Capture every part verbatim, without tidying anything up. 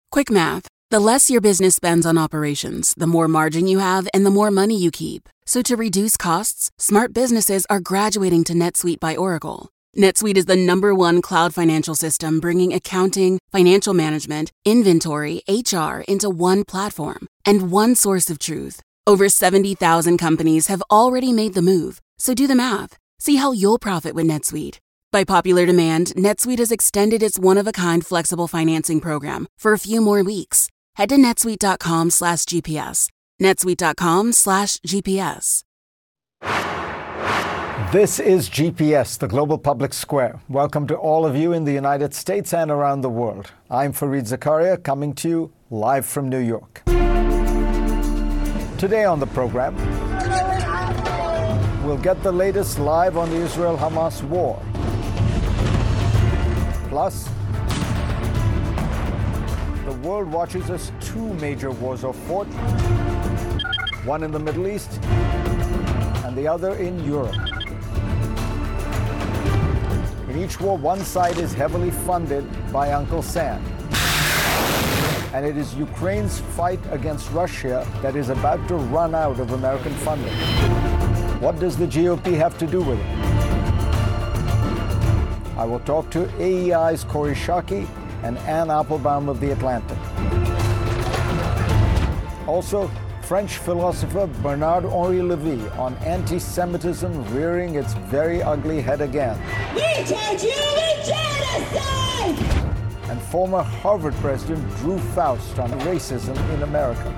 Quick math. The less your business spends on operations, the more margin you have and the more money you keep. So to reduce costs, smart businesses are graduating to NetSuite by Oracle. NetSuite is the number one cloud financial system bringing accounting, financial management, inventory, H R into one platform and one source of truth. Over seventy thousand companies have already made the move. So do the math. See how you'll profit with NetSuite. By popular demand, NetSuite has extended its one-of-a-kind flexible financing program for a few more weeks. Head to netsuite.com slash GPS. netsuite.com slash GPS. This is G P S, the Global Public Square. Welcome to all of you in the United States and around the world. I'm Fareed Zakaria, coming to you live from New York. Today on the program, we'll get the latest live on the Israel-Hamas war. Plus, the world watches as two major wars are fought, one in the Middle East and the other in Europe. In each war, one side is heavily funded by Uncle Sam. And it is Ukraine's fight against Russia that is about to run out of American funding. What does the G O P have to do with it? I will talk to A E I's Kori Schake and Anne Applebaum of The Atlantic. Also, French philosopher Bernard-Henri Lévy on anti-Semitism rearing its very ugly head again. We charge you with genocide! And former Harvard President Drew Faust on racism in America.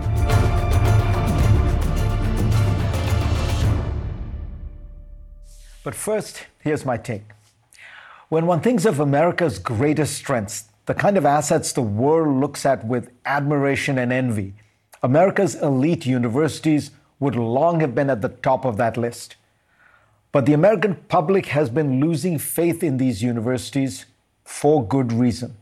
But first, here's my take. When one thinks of America's greatest strengths, the kind of assets the world looks at with admiration and envy, America's elite universities would long have been at the top of that list. But the American public has been losing faith in these universities for good reason.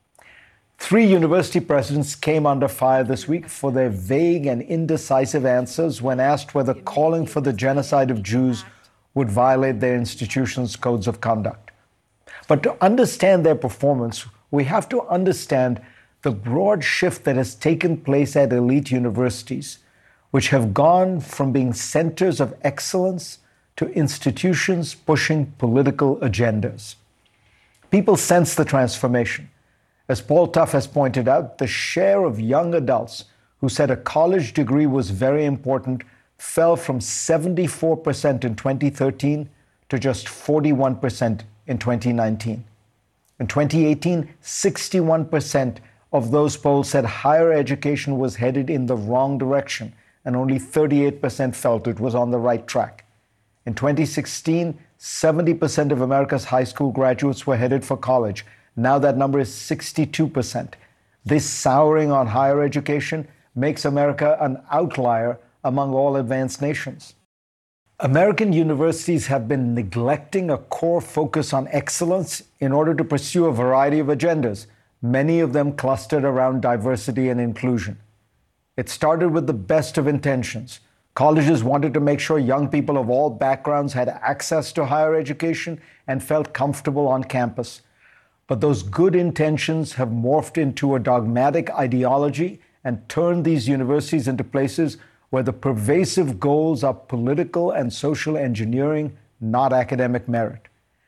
Three university presidents came under fire this week for their vague and indecisive answers when asked whether calling for the genocide of Jews would violate their institution's codes of conduct. But to understand their performance, we have to understand the broad shift that has taken place at elite universities, which have gone from being centers of excellence to institutions pushing political agendas. People sense the transformation. As Paul Tough has pointed out, the share of young adults who said a college degree was very important fell from seventy-four percent in twenty thirteen to just forty-one percent in twenty nineteen. In twenty eighteen, sixty-one percent of those polled said higher education was headed in the wrong direction, and only thirty-eight percent felt it was on the right track. In twenty sixteen, seventy percent of America's high school graduates were headed for college. Now that number is sixty-two percent. This souring on higher education makes America an outlier among all advanced nations. American universities have been neglecting a core focus on excellence in order to pursue a variety of agendas, many of them clustered around diversity and inclusion. It started with the best of intentions. Colleges wanted to make sure young people of all backgrounds had access to higher education and felt comfortable on campus. But those good intentions have morphed into a dogmatic ideology and turned these universities into places where the pervasive goals are political and social engineering, not academic merit.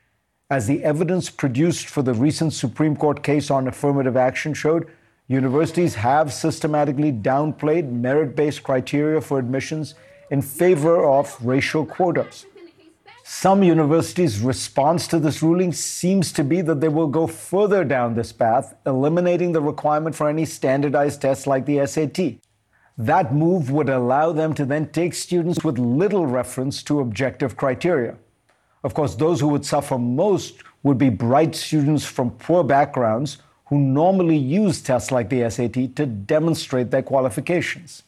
As the evidence produced for the recent Supreme Court case on affirmative action showed, universities have systematically downplayed merit-based criteria for admissions in favor of racial quotas. Some universities' response to this ruling seems to be that they will go further down this path, eliminating the requirement for any standardized tests like the S A T. That move would allow them to then take students with little reference to objective criteria. Of course, those who would suffer most would be bright students from poor backgrounds who normally use tests like the S A T to demonstrate their qualifications.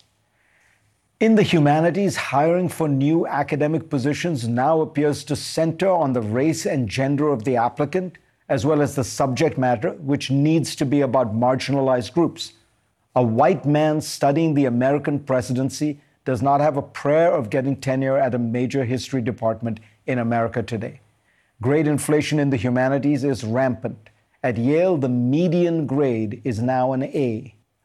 In the humanities, hiring for new academic positions now appears to center on the race and gender of the applicant, as well as the subject matter, which needs to be about marginalized groups. A white man studying the American presidency does not have a prayer of getting tenure at a major history department in America today. Grade inflation in the humanities is rampant. At Yale, the median grade is now an A.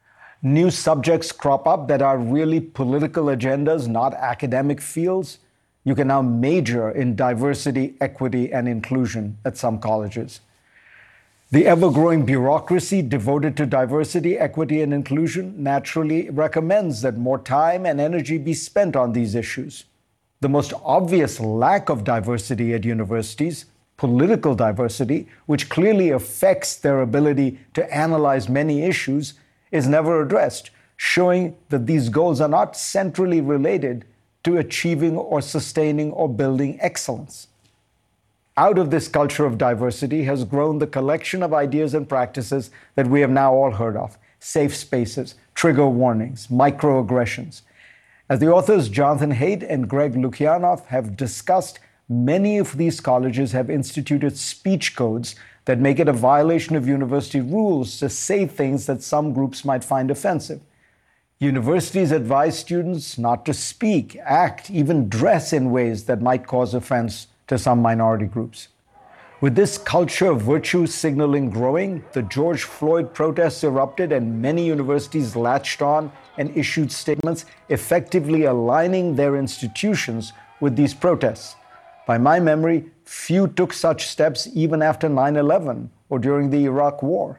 new subjects crop up that are really political agendas, not academic fields. You can now major in diversity, equity, and inclusion at some colleges. The ever-growing bureaucracy devoted to diversity, equity, and inclusion naturally recommends that more time and energy be spent on these issues. The most obvious lack of diversity at universities, political diversity, which clearly affects their ability to analyze many issues, is never addressed, showing that these goals are not centrally related to achieving or sustaining or building excellence. Out of this culture of diversity has grown the collection of ideas and practices that we have now all heard of: safe spaces, trigger warnings, microaggressions. As the authors Jonathan Haidt and Greg Lukianoff have discussed, many of these colleges have instituted speech codes that make it a violation of university rules to say things that some groups might find offensive. Universities advise students not to speak, act, even dress in ways that might cause offense to some minority groups. With this culture of virtue signaling growing, the George Floyd protests erupted and many universities latched on and issued statements effectively aligning their institutions with these protests. By my memory, few took such steps even after nine eleven or during the Iraq War.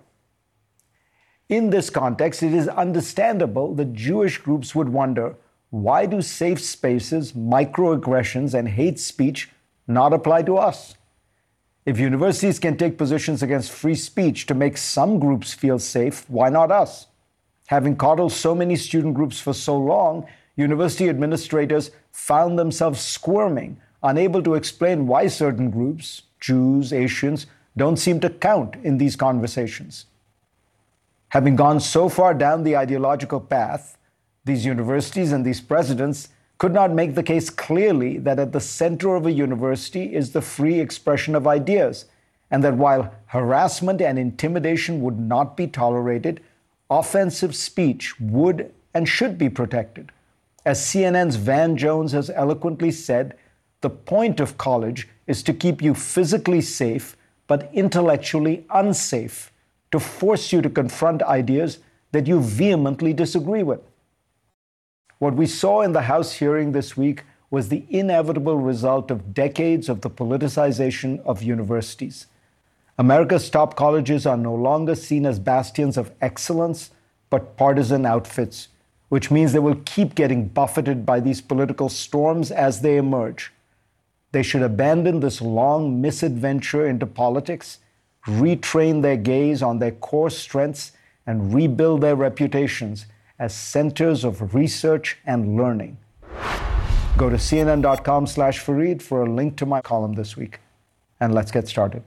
In this context, it is understandable that Jewish groups would wonder, why do safe spaces, microaggressions, and hate speech not apply to us? If universities can take positions against free speech to make some groups feel safe, why not us? Having coddled so many student groups for so long, university administrators found themselves squirming, unable to explain why certain groups, Jews, Asians, don't seem to count in these conversations. Having gone so far down the ideological path, these universities and these presidents could not make the case clearly that at the center of a university is the free expression of ideas, and that while harassment and intimidation would not be tolerated, offensive speech would and should be protected. As C N N's Van Jones has eloquently said, the point of college is to keep you physically safe, but intellectually unsafe, to force you to confront ideas that you vehemently disagree with. What we saw in the House hearing this week was the inevitable result of decades of the politicization of universities. America's top colleges are no longer seen as bastions of excellence, but partisan outfits, which means they will keep getting buffeted by these political storms as they emerge. They should abandon this long misadventure into politics, retrain their gaze on their core strengths, and rebuild their reputations as centers of research and learning. Go to C N N dot com slash Fareed for a link to my column this week. And let's get started.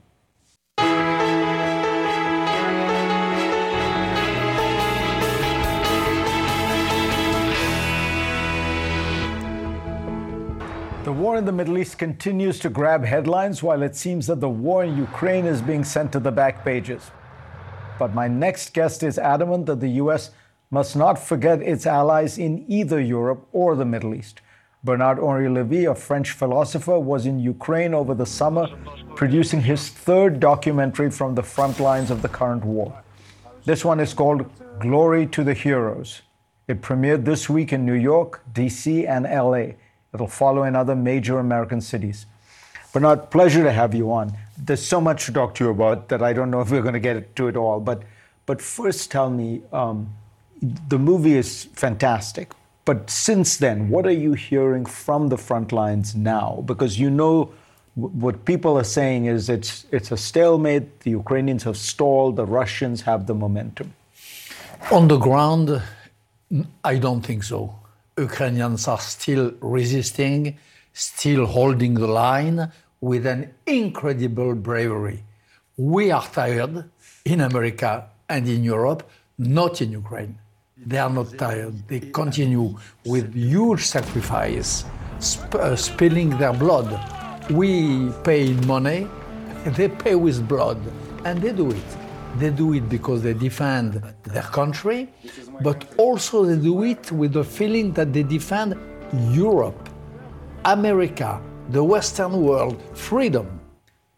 The war in the Middle East continues to grab headlines, while it seems that the war in Ukraine is being sent to the back pages. But my next guest is adamant that the U S must not forget its allies in either Europe or the Middle East. Bernard-Henri Lévy, a French philosopher, was in Ukraine over the summer, producing his third documentary from the front lines of the current war. This one is called Glory to the Heroes. It premiered this week in New York, D C, and L A. It'll follow in other major American cities. Bernard, pleasure to have you on. There's so much to talk to you about that I don't know if we're going to get to it all. But, but first tell me, um, the movie is fantastic. But since then, what are you hearing from the front lines now? Because you know what people are saying is it's, it's a stalemate. The Ukrainians have stalled. The Russians have the momentum. On the ground, I don't think so. Ukrainians are still resisting, still holding the line with an incredible bravery. We are tired in America and in Europe, not in Ukraine. They are not tired. They continue with huge sacrifice, sp- uh, spilling their blood. We pay in money, they pay with blood, and they do it. They do it because they defend their country, but also they do it with the feeling that they defend Europe, America, the Western world, freedom.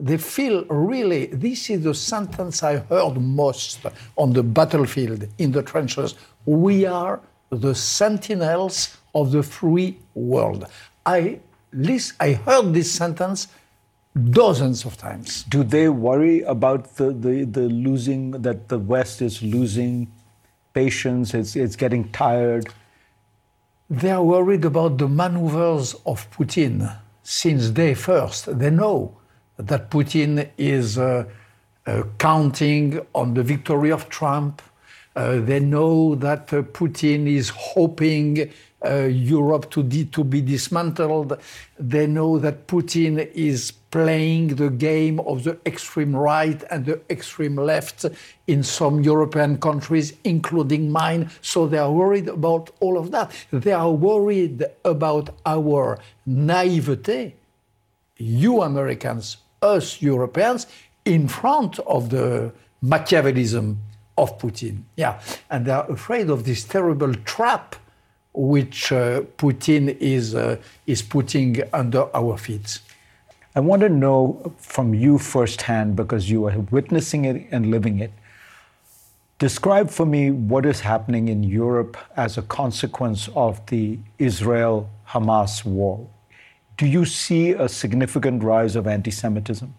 They feel really, this is the sentence I heard most on the battlefield, in the trenches. We are the sentinels of the free world. I, list, I heard this sentence dozens of times. Do they worry about the, the, the losing, that the West is losing patience, it's, it's getting tired? They are worried about the maneuvers of Putin since day first. They know that Putin is uh, uh, counting on the victory of Trump. Uh, they know that uh, Putin is hoping uh, Europe to, de- to be dismantled. They know that Putin is playing the game of the extreme right and the extreme left in some European countries, including mine. So they are worried about all of that. They are worried about our naivete, you Americans, us Europeans, in front of the Machiavellism of Putin. Yeah, and they are afraid of this terrible trap which uh, Putin is, uh, is putting under our feet. I want to know from you firsthand, because you are witnessing it and living it. Describe for me what is happening in Europe as a consequence of the Israel-Hamas war. Do you see a significant rise of anti-Semitism?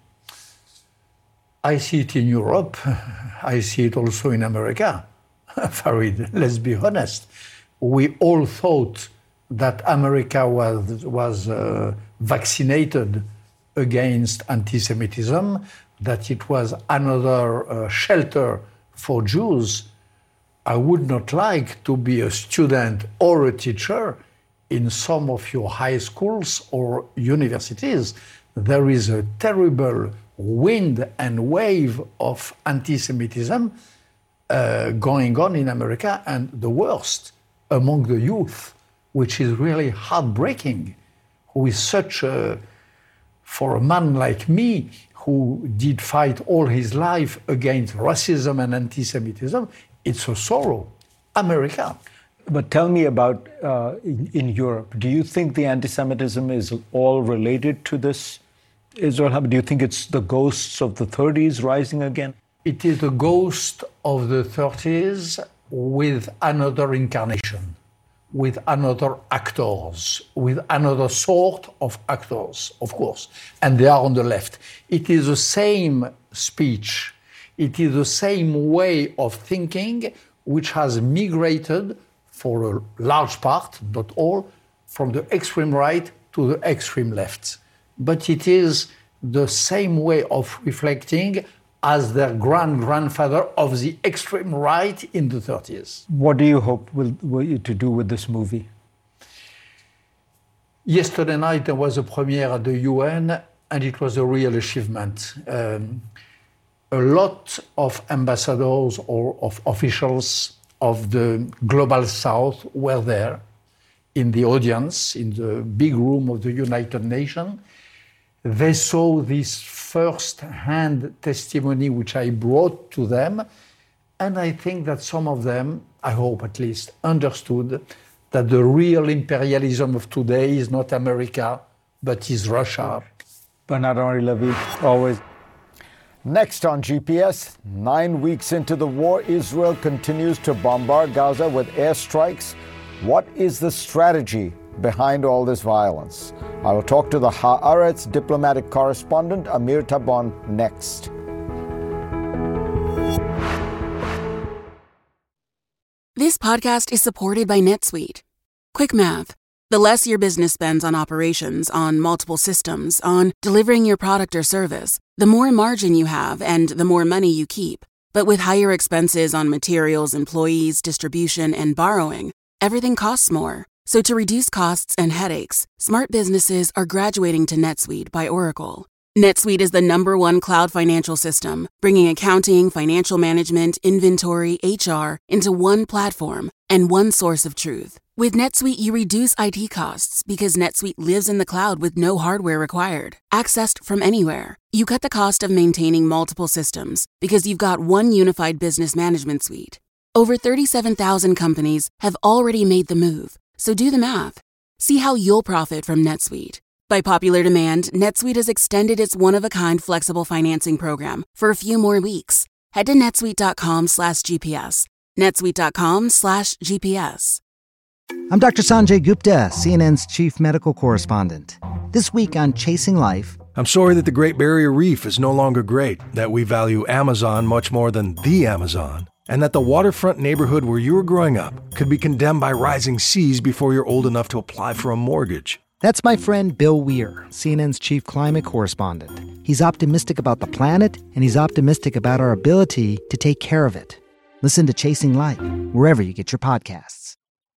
I see it in Europe. I see it also in America. Farid, let's be honest. We all thought that America was, was uh, vaccinated against anti-Semitism, that it was another uh, shelter for Jews. I would not like to be a student or a teacher in some of your high schools or universities. There is a terrible wind and wave of anti-Semitism uh, going on in America, and the worst among the youth, which is really heartbreaking, who is such a, for a man like me, who did fight all his life against racism and anti-Semitism, it's a sorrow. America. But tell me about uh, in, in Europe. Do you think the anti-Semitism is all related to this Israel? Do you think it's the ghosts of the thirties rising again? It is the ghost of the thirties with another incarnation, with another actors, with another sort of actors, of course, and they are on the left. It is the same speech, it is the same way of thinking which has migrated for a large part, not all, from the extreme right to the extreme left. But it is the same way of reflecting as their grand-grandfather of the extreme right in the thirties. What do you hope will, will to do with this movie? Yesterday night there was a premiere at the U N, and it was a real achievement. Um, a lot of ambassadors or of officials of the Global South were there in the audience, in the big room of the United Nations. They saw this first-hand testimony which I brought to them, and I think that some of them, I hope at least, understood that the real imperialism of today is not America, but is Russia. Bernard-Henri Levy, always. Next on G P S, nine weeks into the war, Israel continues to bombard Gaza with airstrikes. What is the strategy behind all this violence? I will talk to the Haaretz diplomatic correspondent Amir Tabon next. This podcast is supported by NetSuite. Quick math. The less your business spends on operations, on multiple systems, on delivering your product or service, the more margin you have and the more money you keep. But with higher expenses on materials, employees, distribution, and borrowing, everything costs more. So to reduce costs and headaches, smart businesses are graduating to NetSuite by Oracle. NetSuite is the number one cloud financial system, bringing accounting, financial management, inventory, H R into one platform and one source of truth. With NetSuite, you reduce I T costs because NetSuite lives in the cloud with no hardware required, accessed from anywhere. You cut the cost of maintaining multiple systems because you've got one unified business management suite. Over thirty-seven thousand companies have already made the move, so do the math. See how you'll profit from NetSuite. By popular demand, NetSuite has extended its one-of-a-kind flexible financing program for a few more weeks. Head to netsuite.com slash GPS. netsuite.com slash GPS. I'm Doctor Sanjay Gupta, C N N's chief medical correspondent. This week on Chasing Life... I'm sorry that the Great Barrier Reef is no longer great, that we value Amazon much more than the Amazon, and that the waterfront neighborhood where you were growing up could be condemned by rising seas before you're old enough to apply for a mortgage. That's my friend Bill Weir, C N N's chief climate correspondent. He's optimistic about the planet, and he's optimistic about our ability to take care of it. Listen to Chasing Life, wherever you get your podcasts.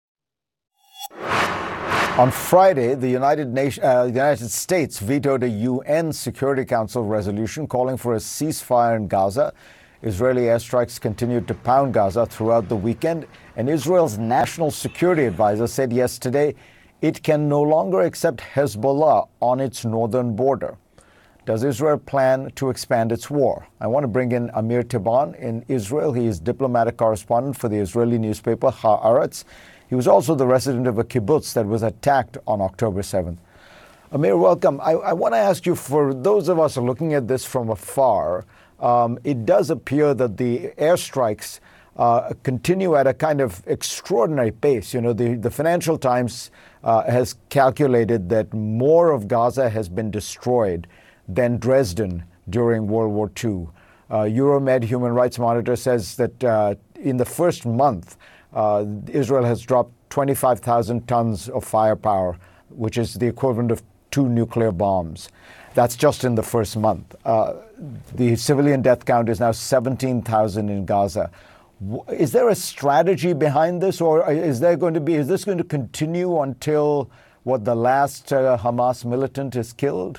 On Friday, the United, Nation, uh, the United States vetoed a U N Security Council resolution calling for a ceasefire in Gaza. Israeli airstrikes continued to pound Gaza throughout the weekend, and Israel's national security advisor said yesterday it can no longer accept Hezbollah on its northern border. Does Israel plan to expand its war? I want to bring in Amir Tiban in Israel. He is diplomatic correspondent for the Israeli newspaper Haaretz. He was also the resident of a kibbutz that was attacked on October seventh. Amir, welcome. I, I want to ask you, for those of us looking at this from afar, um, it does appear that the airstrikes uh, continue at a kind of extraordinary pace. You know, the, the Financial Times uh, has calculated that more of Gaza has been destroyed than Dresden during World War Two. Uh, Euromed Human Rights Monitor says that uh, in the first month, uh, Israel has dropped twenty-five thousand tons of firepower, which is the equivalent of two nuclear bombs. That's just in the first month. Uh, the civilian death count is now seventeen thousand in Gaza. Is there a strategy behind this, or is there going to be, is this going to continue until what, the last uh, Hamas militant is killed?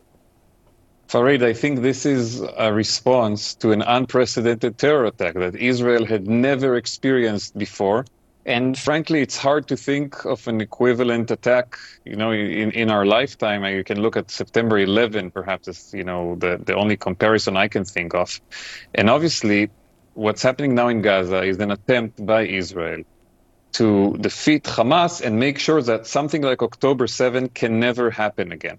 Farid, I think this is a response to an unprecedented terror attack that Israel had never experienced before. And frankly, it's hard to think of an equivalent attack, you know, in, in our lifetime. You can look at September eleventh, perhaps, as, you know, the, the only comparison I can think of. And obviously, what's happening now in Gaza is an attempt by Israel to defeat Hamas and make sure that something like October seventh can never happen again.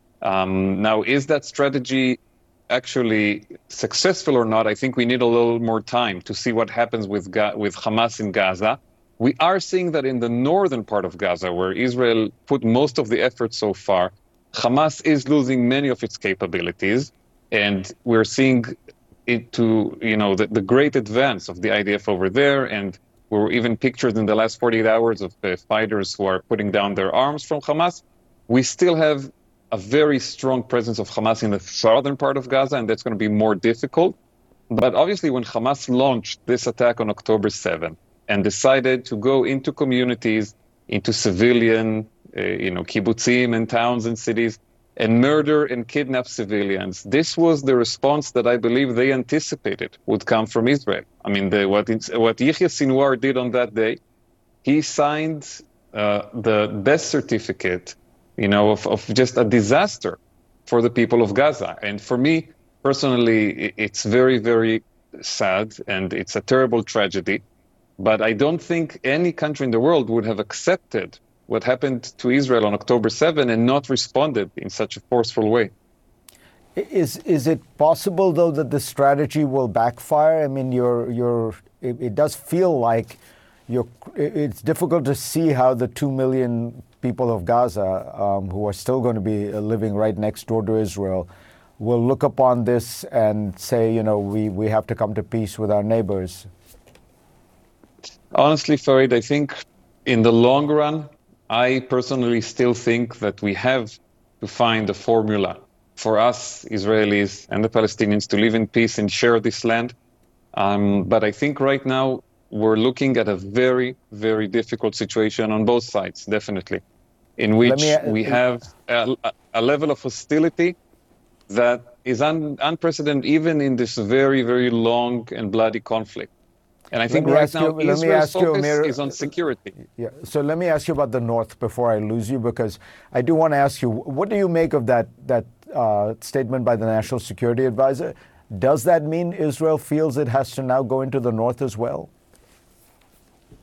Um, now, is that strategy actually successful or not? I think we need a little more time to see what happens with Ga- with Hamas in Gaza. We are seeing that in the northern part of Gaza, where Israel put most of the effort so far, Hamas is losing many of its capabilities, and we're seeing it to, you know, the, the great advance of the I D F over there, and there were even pictures in the last forty-eight hours of the fighters who are putting down their arms from Hamas. We still have a very strong presence of Hamas in the southern part of Gaza, and that's going to be more difficult. But obviously, when Hamas launched this attack on October seventh and decided to go into communities, into civilian, uh, you know, kibbutzim and towns and cities, and murder and kidnap civilians, this was the response that I believe they anticipated would come from Israel. I mean, the, what, it's, what Yahya Sinwar did on that day, he signed uh, the death certificate, you know, of, of just a disaster for the people of Gaza. And for me, personally, it's very, very sad, and it's a terrible tragedy. But I don't think any country in the world would have accepted what happened to Israel on October seventh and not responded in such a forceful way. Is is it possible, though, that the strategy will backfire? I mean, you're, you're, it, it does feel like you're, it's difficult to see how the two million people of Gaza, um, who are still going to be living right next door to Israel, will look upon this and say, you know, we, we have to come to peace with our neighbors. Honestly, Farid, I think in the long run, I personally still think that we have to find a formula for us, Israelis and the Palestinians, to live in peace and share this land. Um, but I think right now we're looking at a very, very difficult situation on both sides, definitely, in which me, uh, we have a, a level of hostility that is un, unprecedented even in this very, very long and bloody conflict. And I think right now you, Israel's focus you, Amir, is on security. Yeah. So let me ask you about the North before I lose you, because I do want to ask you, what do you make of that, that uh, statement by the National Security Advisor? Does that mean Israel feels it has to now go into the North as well?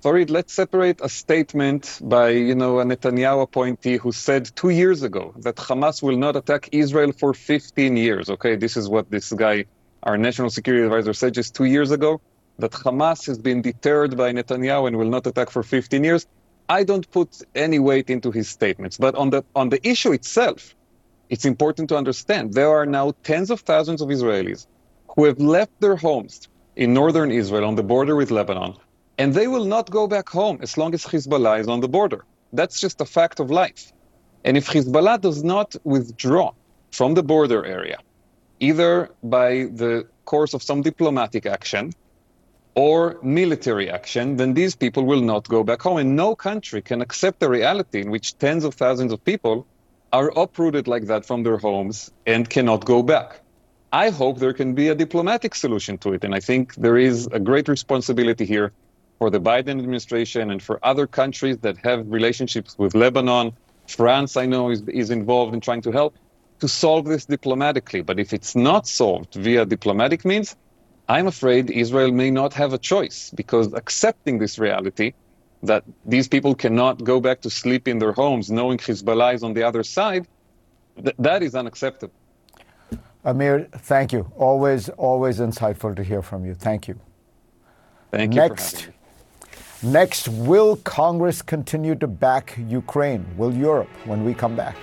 Fareed, let's separate a statement by, you know, a Netanyahu appointee who said two years ago that Hamas will not attack Israel for fifteen years. Okay, this is what this guy, our national security advisor, said just two years ago, that Hamas has been deterred by Netanyahu and will not attack for fifteen years. I don't put any weight into his statements. But on the on the issue itself, it's important to understand there are now tens of thousands of Israelis who have left their homes in northern Israel on the border with Lebanon, and they will not go back home as long as Hezbollah is on the border. That's just a fact of life. And if Hezbollah does not withdraw from the border area, either by the course of some diplomatic action or military action, then these people will not go back home. And no country can accept the reality in which tens of thousands of people are uprooted like that from their homes and cannot go back. I hope there can be a diplomatic solution to it. And I think there is a great responsibility here for the Biden administration and for other countries that have relationships with Lebanon. France, I know, is, is involved in trying to help to solve this diplomatically. But if it's not solved via diplomatic means, I'm afraid Israel may not have a choice, because accepting this reality that these people cannot go back to sleep in their homes knowing Hezbollah is on the other side, th- that is unacceptable. Amir, thank you. Always, always insightful to hear from you. Thank you. Thank you Next, for having me. Next, will Congress continue to back Ukraine? Will Europe, when we come back?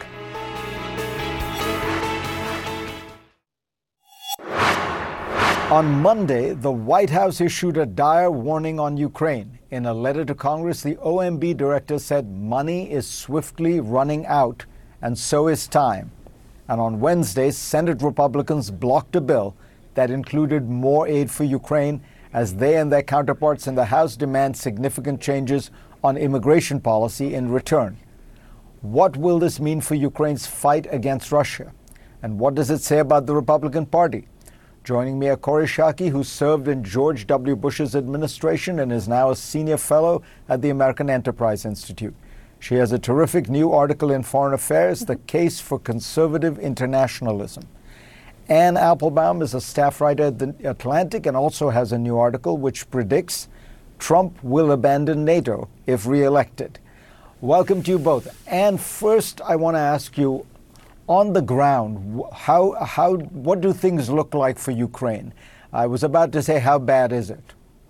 On Monday, the White House issued a dire warning on Ukraine. In a letter to Congress, the O M B director said money is swiftly running out, and so is time. And on Wednesday, Senate Republicans blocked a bill that included more aid for Ukraine as they and their counterparts in the House demand significant changes on immigration policy in return. What will this mean for Ukraine's fight against Russia? And what does it say about the Republican Party? Joining me are Kori Schake, who served in George W. Bush's administration and is now a senior fellow at the American Enterprise Institute. She has a terrific new article in Foreign Affairs, The Case for Conservative Internationalism. Anne Applebaum is a staff writer at The Atlantic and also has a new article which predicts Trump will abandon NATO if reelected. Welcome to you both. Anne, first I want to ask you, on the ground, how, how, what do things look like for Ukraine? I was about to say, how bad is it?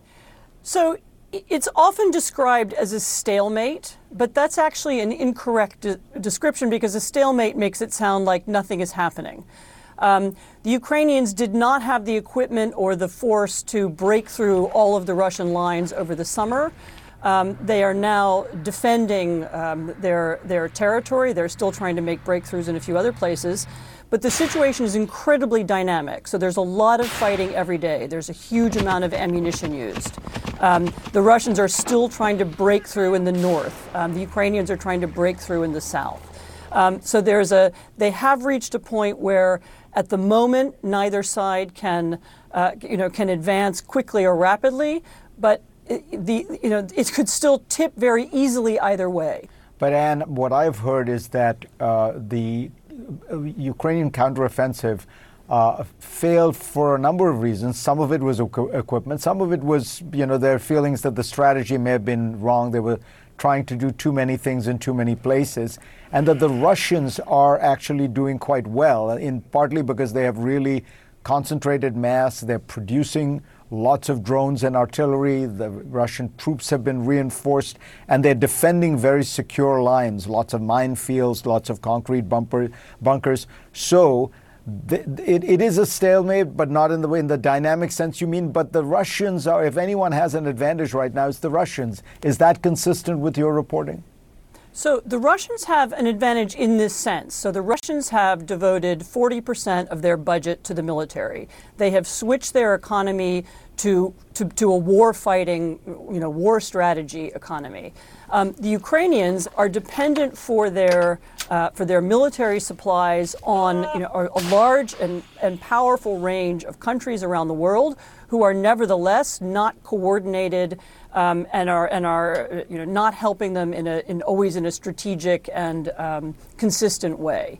So it's often described as a stalemate, but that's actually an incorrect de- description because a stalemate makes it sound like nothing is happening. Um, the Ukrainians did not have the equipment or the force to break through all of the Russian lines over the summer. Um, they are now defending um, their their territory. They're still trying to make breakthroughs in a few other places. But the situation is incredibly dynamic. So there's a lot of fighting every day. There's a huge amount of ammunition used. Um, the Russians are still trying to break through in the north. Um, the Ukrainians are trying to break through in the south. Um, so there's a they have reached a point where at the moment neither side can uh, you know can advance quickly or rapidly, but The you know it could still tip very easily either way. But Anne, what I've heard is that uh, the Ukrainian counteroffensive uh, failed for a number of reasons. Some of it was equipment. Some of it was, you know, their feelings that the strategy may have been wrong. They were trying to do too many things in too many places, and that the Russians are actually doing quite well, in partly because they have really concentrated mass. They're producing lots of drones and artillery. The Russian troops have been reinforced, and they're defending very secure lines, lots of minefields, lots of concrete bumper, bunkers. So th- it, it is a stalemate, but not in the way, in the dynamic sense you mean. But the Russians are, if anyone has an advantage right now, it's the Russians. Is that consistent with your reporting? So the Russians have an advantage in this sense. So the Russians have devoted forty percent of their budget to the military. They have switched their economy to to, to a war-fighting, you know, war strategy economy. Um, the Ukrainians are dependent for their uh, for their military supplies on, you know, a, a large and, and powerful range of countries around the world who are nevertheless not coordinated um, and are and are you know not helping them in a in always in a strategic and um, consistent way.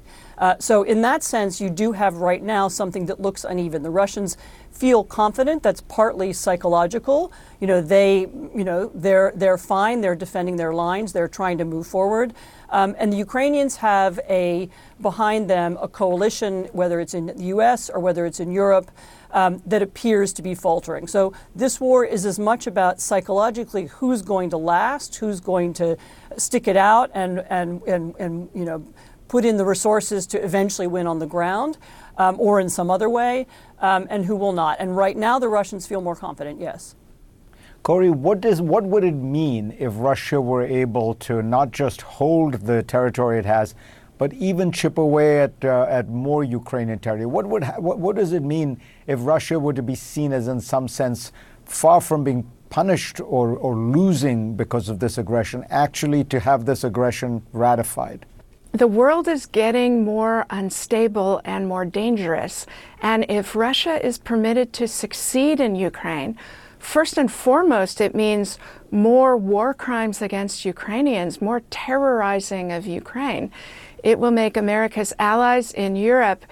Uh, so in that sense, you do have right now something that looks uneven. The Russians feel confident. That's partly psychological. You know, they, you know, they're they're fine. They're defending their lines. They're trying to move forward. Um, and the Ukrainians have a behind them a coalition, whether it's in the U S or whether it's in Europe, um, that appears to be faltering. So this war is as much about psychologically who's going to last, who's going to stick it out, and and and, and you know, put in the resources to eventually win on the ground, um, or in some other way, um, and who will not. And right now, the Russians feel more confident. Yes. Kori, what does what would it mean if Russia were able to not just hold the territory it has, but even chip away at uh, at more Ukrainian territory? What would ha- what, what does it mean if Russia were to be seen as, in some sense, far from being punished or, or losing because of this aggression, actually to have this aggression ratified? The world is getting more unstable and more dangerous. And if Russia is permitted to succeed in Ukraine, first and foremost, it means more war crimes against Ukrainians, more terrorizing of Ukraine. It will make America's allies in Europe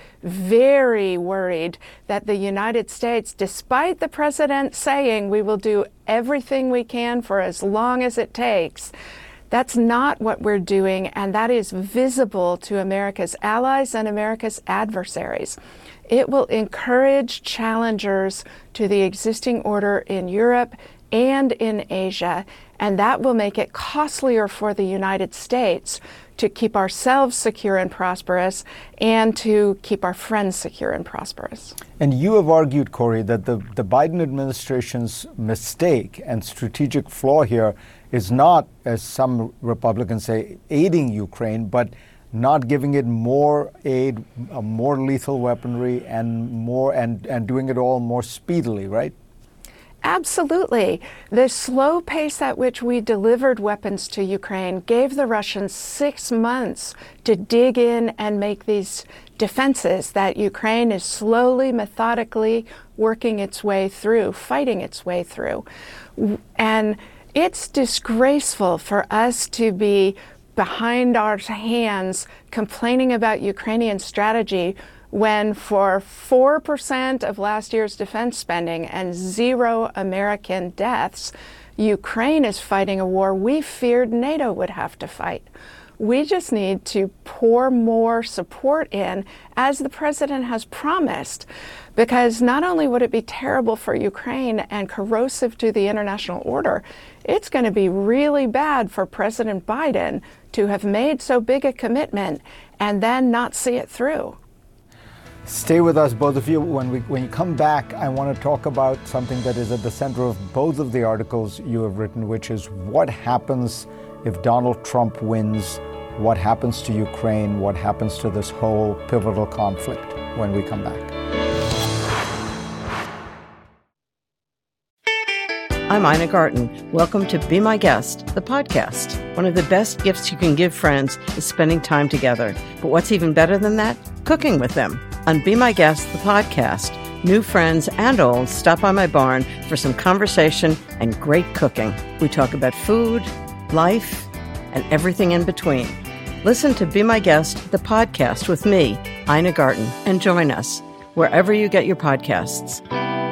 very worried that the United States, despite the president saying we will do everything we can for as long as it takes, that's not what we're doing, and that is visible to America's allies and America's adversaries. It will encourage challengers to the existing order in Europe and in Asia, and that will make it costlier for the United States to keep ourselves secure and prosperous and to keep our friends secure and prosperous. And you have argued, Kori, that the, the Biden administration's mistake and strategic flaw here is not, as some Republicans say, aiding Ukraine, but not giving it more aid, uh, more lethal weaponry, and more and, and doing it all more speedily, right? Absolutely. The slow pace at which we delivered weapons to Ukraine gave the Russians six months to dig in and make these defenses that Ukraine is slowly, methodically working its way through, fighting its way through. And it's disgraceful for us to be behind our hands complaining about Ukrainian strategy when for four percent of last year's defense spending and zero American deaths, Ukraine is fighting a war we feared NATO would have to fight. We just need to pour more support in, as the president has promised, because not only would it be terrible for Ukraine and corrosive to the international order, it's going to be really bad for President Biden to have made so big a commitment and then not see it through. Stay with us, both of you. When we when you come back, I want to talk about something that is at the center of both of the articles you have written, which is what happens if Donald Trump wins, what happens to Ukraine, what happens to this whole pivotal conflict when we come back. I'm Ina Garten. Welcome to Be My Guest, the podcast. One of the best gifts you can give friends is spending time together. But what's even better than that? Cooking with them. On Be My Guest, the podcast, new friends and old stop by my barn for some conversation and great cooking. We talk about food, life, and everything in between. Listen to Be My Guest, the podcast with me, Ina Garten, and join us wherever you get your podcasts.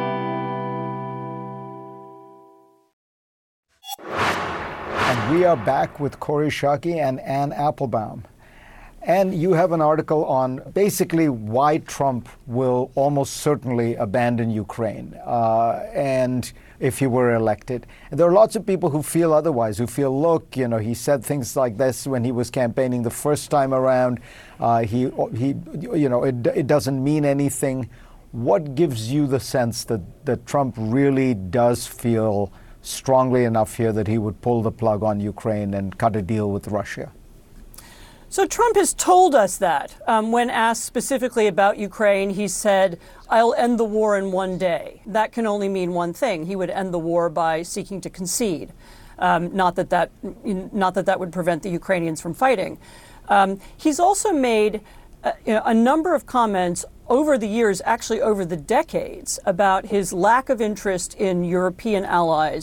And we are back with Kori Schake and Anne Applebaum. And you have an article on basically why Trump will almost certainly abandon Ukraine, uh, and if he were elected. And there are lots of people who feel otherwise, who feel, look, you know, he said things like this when he was campaigning the first time around. Uh, he, he, you know, it, it doesn't mean anything. What gives you the sense that, that Trump really does feel strongly enough here that he would pull the plug on Ukraine and cut a deal with Russia? So Trump has told us that. Um, when asked specifically about Ukraine, he said, I'll end the war in one day. That can only mean one thing. He would end the war by seeking to concede. Um, not that that, not that that would prevent the Ukrainians from fighting. Um, he's also made a, you know, a number of comments over the years, actually over the decades, about his lack of interest in European allies,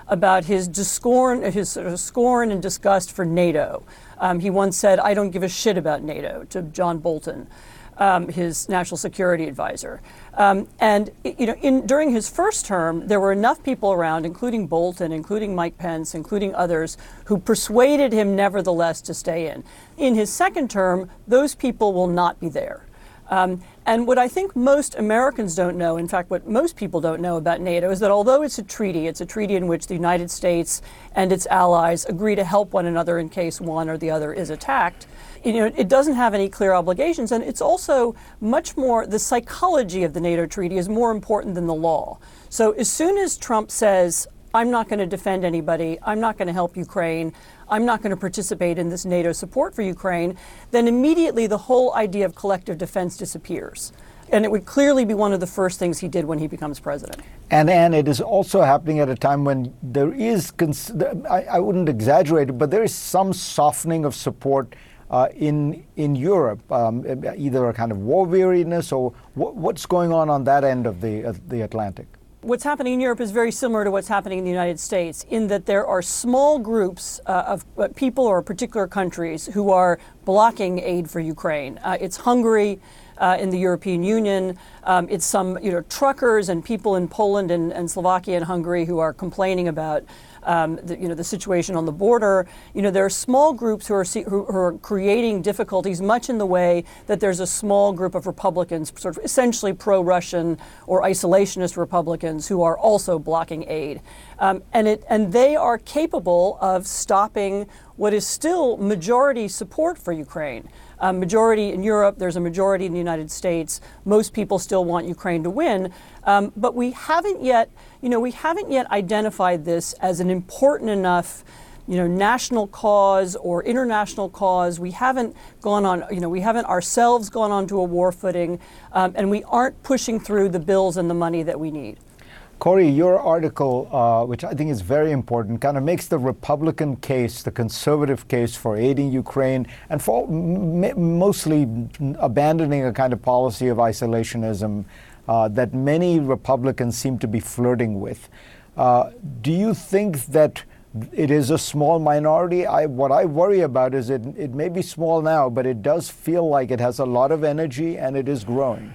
about his discorn, his sort of scorn and disgust for NATO. Um, he once said, "I don't give a shit about NATO," to John Bolton, um, his national security advisor. Um, and you know, in, during his first term, there were enough people around, including Bolton, including Mike Pence, including others, who persuaded him nevertheless to stay in. In his second term, those people will not be there. Um, and what I think most Americans don't know, in fact, what most people don't know about NATO, is that although it's a treaty, it's a treaty in which the United States and its allies agree to help one another in case one or the other is attacked. You know, it doesn't have any clear obligations, and it's also much more, the psychology of the NATO treaty is more important than the law. So as soon as Trump says, I'm not going to defend anybody, I'm not going to help Ukraine, I'm not going to participate in this NATO support for Ukraine, then immediately the whole idea of collective defense disappears. And it would clearly be one of the first things he did when he becomes president. And and it is also happening at a time when there is, cons- I, I wouldn't exaggerate it, but there is some softening of support uh, in in Europe, um, either a kind of war weariness or w- what's going on on that end of the of the Atlantic. What's happening in Europe is very similar to what's happening in the United States, in that there are small groups uh, of uh, people or particular countries who are blocking aid for Ukraine. Uh, it's Hungary uh, in the European Union. Um, it's some, you know, truckers and people in Poland and, and Slovakia and Hungary who are complaining about Um, the, you know, the situation on the border. You know, there are small groups who are who, who are creating difficulties, much in the way that there's a small group of Republicans, sort of essentially pro-Russian or isolationist Republicans, who are also blocking aid, um, and it and they are capable of stopping what is still majority support for Ukraine. Um, majority in Europe, there's a majority in the United States. Most people still want Ukraine to win, um, but we haven't yet, you know, we haven't yet identified this as an important enough, you know, national cause or international cause. We haven't gone on, you know, we haven't ourselves gone onto a war footing, um, and we aren't pushing through the bills and the money that we need. Corey, your article, uh, which I think is very important, kind of makes the Republican case, the conservative case for aiding Ukraine and for m- mostly abandoning a kind of policy of isolationism uh, that many Republicans seem to be flirting with. Uh, do you think that it is a small minority? I, what I worry about is it, it may be small now, but it does feel like it has a lot of energy and it is growing.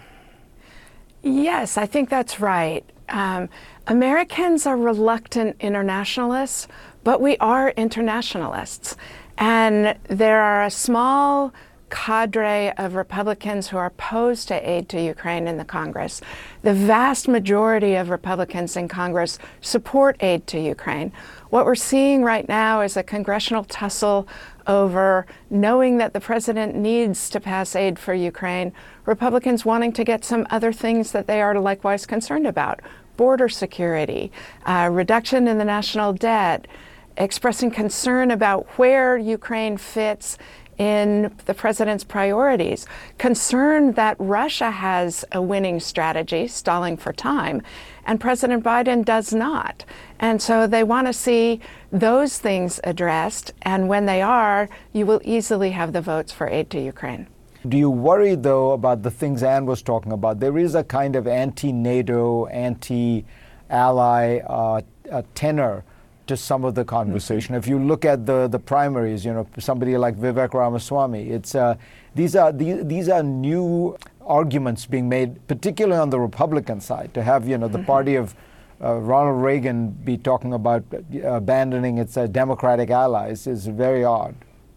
Yes, I think that's right. Um, Americans are reluctant internationalists, but we are internationalists. And there are a small cadre of Republicans who are opposed to aid to Ukraine in the Congress. The vast majority of Republicans in Congress support aid to Ukraine. What we're seeing right now is a congressional tussle over knowing that the president needs to pass aid for Ukraine, Republicans wanting to get some other things that they are likewise concerned about: border security, uh, reduction in the national debt, expressing concern about where Ukraine fits in the president's priorities, concerned that Russia has a winning strategy, stalling for time, and President Biden does not. And so they want to see those things addressed, and when they are, you will easily have the votes for aid to Ukraine. Do you worry, though, about the things Anne was talking about? There is a kind of anti-NATO, anti-ally uh, uh, tenor to some of the conversation. Mm-hmm. If you look at the, the primaries, you know, somebody like Vivek Ramaswamy, it's uh, these are these, these are new arguments being made, particularly on the Republican side, to have, you know, the mm-hmm. party of uh, Ronald Reagan be talking about abandoning its uh, Democratic allies is very odd.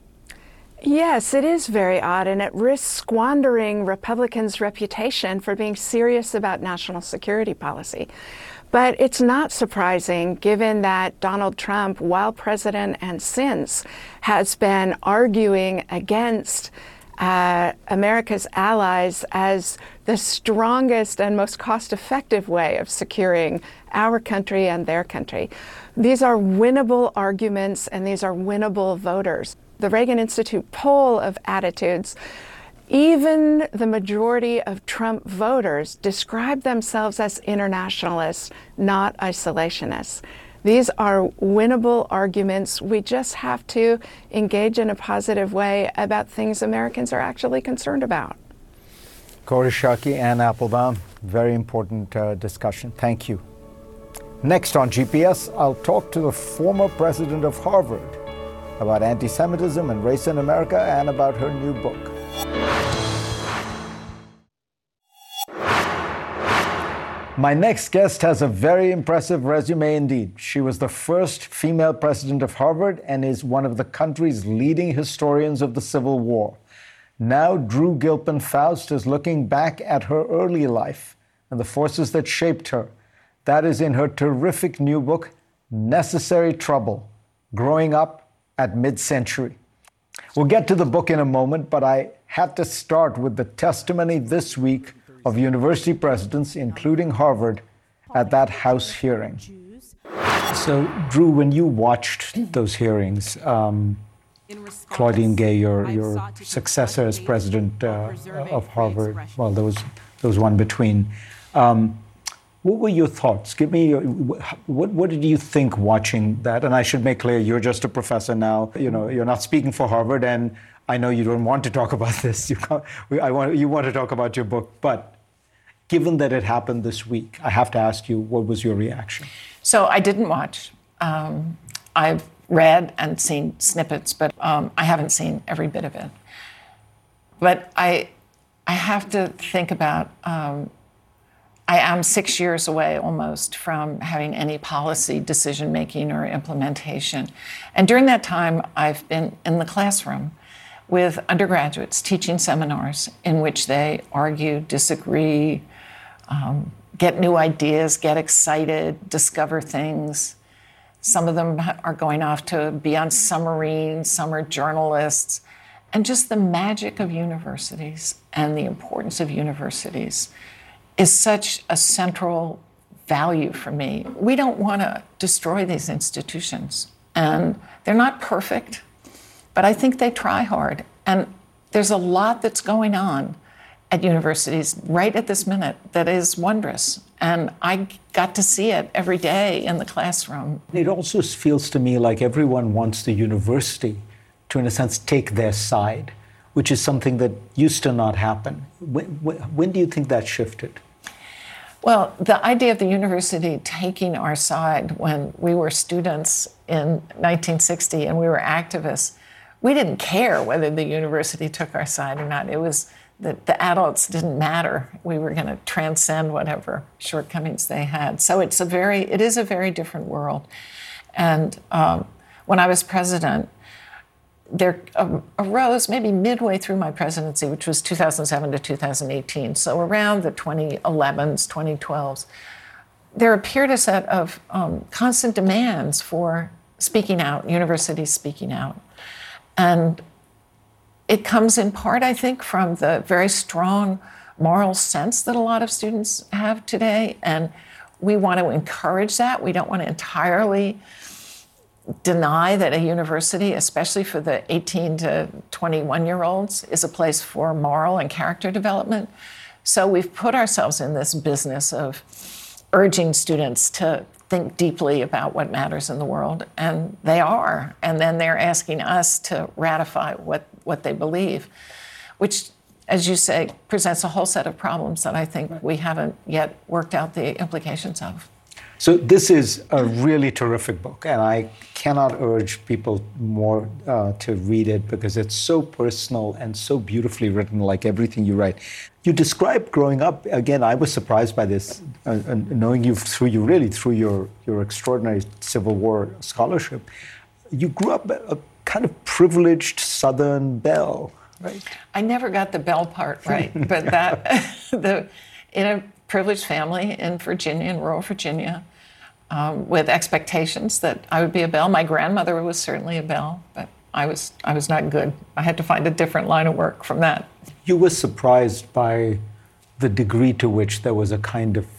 Yes, it is very odd, and it risks squandering Republicans' reputation for being serious about national security policy. But it's not surprising, given that Donald Trump, while president and since, has been arguing against uh, America's allies as the strongest and most cost-effective way of securing our country and their country. These are winnable arguments, and these are winnable voters. The Reagan Institute poll of attitudes, even the majority of Trump voters describe themselves as internationalists, not isolationists. These are winnable arguments. We just have to engage in a positive way about things Americans are actually concerned about. Kori Schake, Anne Applebaum, very important uh, discussion. Thank you. Next on G P S, I'll talk to the former president of Harvard about anti-Semitism and race in America and about her new book. My next guest has a very impressive resume indeed. She was the first female president of Harvard and is one of the country's leading historians of the Civil War. Now, Drew Gilpin-Faust is looking back at her early life and the forces that shaped her. That is in her terrific new book, Necessary Trouble, Growing Up at Mid-Century. We'll get to the book in a moment, but I had to start with the testimony this week of university presidents, including Harvard, at that House hearing. So, Drew, when you watched those hearings, um, Claudine Gay, your, your successor as president uh, of Harvard, well, there was, there was one between. Um, what were your thoughts? Give me your, what, what did you think watching that? And I should make clear, you're just a professor now. You know, you're not speaking for Harvard, and I know you don't want to talk about this. You, can't, I want, you want to talk about your book, but given that it happened this week, I have to ask you, what was your reaction? So I didn't watch. Um, I've read and seen snippets, but um, I haven't seen every bit of it. But I, I have to think about, um, I am six years away almost from having any policy decision-making or implementation. And during that time, I've been in the classroom with undergraduates teaching seminars in which they argue, disagree, um, get new ideas, get excited, discover things. Some of them are going off to be on submarines, some are journalists. And just the magic of universities and the importance of universities is such a central value for me. We don't want to destroy these institutions. And they're not perfect, but I think they try hard. And there's a lot that's going on at universities right at this minute that is wondrous. And I got to see it every day in the classroom. It also feels to me like everyone wants the university to, in a sense, take their side, which is something that used to not happen. When, when, when do you think that shifted? Well, the idea of the university taking our side when we were students in nineteen sixty and we were activists, we didn't care whether the university took our side or not. It was that the adults didn't matter. We were going to transcend whatever shortcomings they had. So it's a very, it is a very different world. And um, when I was president, there arose maybe midway through my presidency, which was two thousand seven to two thousand eighteen, so around the twenty elevens, twenty twelves, there appeared a set of um, constant demands for speaking out, universities speaking out. And it comes in part, I think, from the very strong moral sense that a lot of students have today. And we want to encourage that. We don't want to entirely deny that a university, especially for the eighteen to twenty-one-year-olds, is a place for moral and character development. So we've put ourselves in this business of urging students to think deeply about what matters in the world, and they are. And then they're asking us to ratify what, what they believe, which, as you say, presents a whole set of problems that I think we haven't yet worked out the implications of. So this is a really terrific book, and I cannot urge people more uh, to read it because it's so personal and so beautifully written, like everything you write. You described growing up, again, I was surprised by this, uh, knowing you through you really through your, your extraordinary Civil War scholarship. You grew up a, a kind of privileged Southern belle, right? I never got the belle part right, but that, the in a privileged family in Virginia, in rural Virginia, um, with expectations that I would be a belle. My grandmother was certainly a belle, but I was I was not good. I had to find a different line of work from that. You were surprised by the degree to which there was a kind of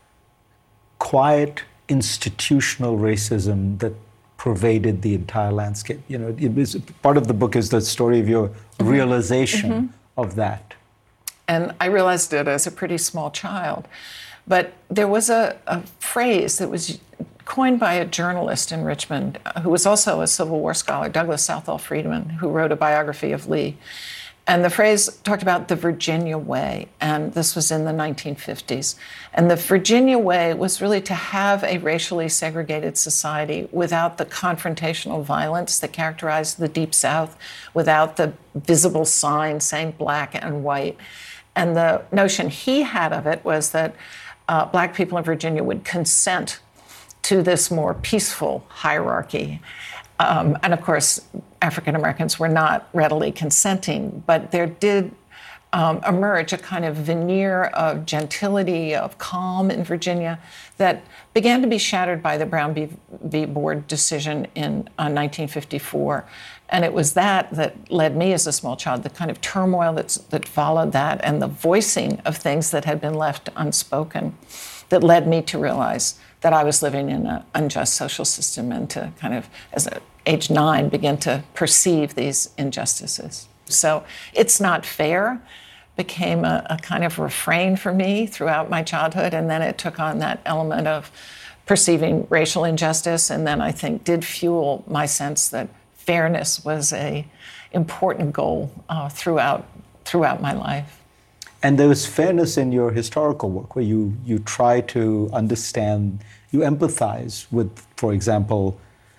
quiet institutional racism that pervaded the entire landscape. You know, it was, part of the book is the story of your mm-hmm. realization mm-hmm. of that. And I realized it as a pretty small child. But there was a, a phrase that was coined by a journalist in Richmond who was also a Civil War scholar, Douglas Southall Friedman, who wrote a biography of Lee. And the phrase talked about the Virginia Way, and this was in the nineteen fifties. And the Virginia Way was really to have a racially segregated society without the confrontational violence that characterized the Deep South, without the visible sign saying black and white. And the notion he had of it was that uh, black people in Virginia would consent to this more peaceful hierarchy. Um, and of course, African Americans were not readily consenting, but there did um, emerge a kind of veneer of gentility, of calm in Virginia that began to be shattered by the Brown v. Board decision in uh, nineteen fifty-four. And it was that that led me as a small child, the kind of turmoil that's, that followed that and the voicing of things that had been left unspoken that led me to realize that I was living in an unjust social system and to kind of, as a age nine, begin to perceive these injustices. So it's not fair became a, a kind of refrain for me throughout my childhood, and then it took on that element of perceiving racial injustice, and then I think did fuel my sense that fairness was a important goal uh, throughout throughout my life. And there was fairness in your historical work, where you, you try to understand, you empathize with, for example,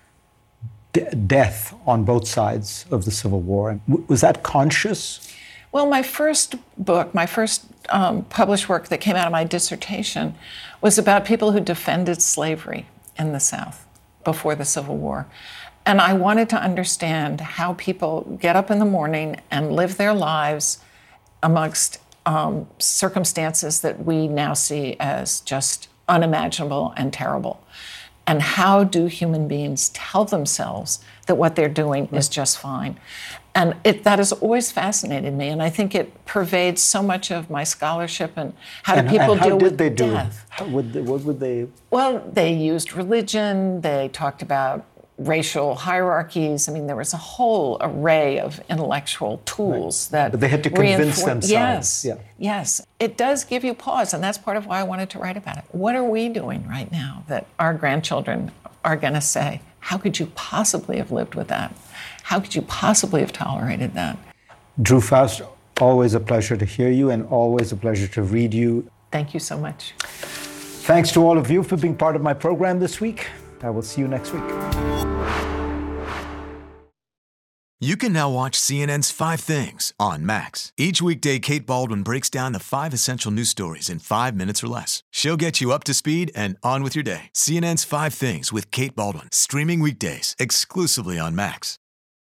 de- death on both sides of the Civil War. W- was that conscious? Well, my first book, my first um, published work that came out of my dissertation was about people who defended slavery in the South before the Civil War. And I wanted to understand how people get up in the morning and live their lives amongst Um, circumstances that we now see as just unimaginable and terrible. And how do human beings tell themselves that what they're doing is just fine? And it, that has always fascinated me, and I think it pervades so much of my scholarship and how and, do people and how deal did with they do death. It? How would they, what would they? Well, they used religion, they talked about racial hierarchies. I mean, there was a whole array of intellectual tools right. that But they had to convince reinfor- themselves. Yes, yeah. yes. It does give you pause, and that's part of why I wanted to write about it. What are we doing right now that our grandchildren are going to say, how could you possibly have lived with that? How could you possibly have tolerated that? Drew Faust, always a pleasure to hear you and always a pleasure to read you. Thank you so much. Thanks to all of you for being part of my program this week. I will see you next week. You can now watch C N N's Five Things on Max. Each weekday, Kate Baldwin breaks down the five essential news stories in five minutes or less. She'll get you up to speed and on with your day. C N N's Five Things with Kate Baldwin, streaming weekdays exclusively on Max.